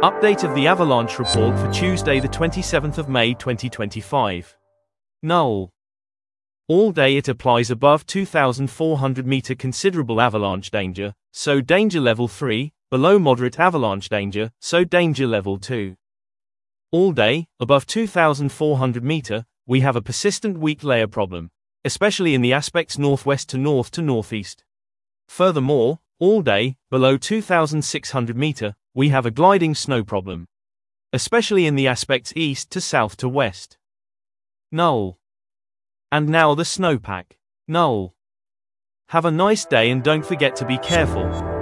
Update of the avalanche report for Tuesday the 27th of May 2025. Null. All day it applies above 2,400 meter considerable avalanche danger, so danger level 3, below moderate avalanche danger, so danger level 2. All day, above 2,400 meter, we have a persistent weak layer problem, especially in the aspects northwest to northeast. Furthermore, all day, below 2,600 meter, we have a gliding snow problem, especially in the aspects east to south to west. Null. And now the snowpack. Null. Have a nice day and don't forget to be careful.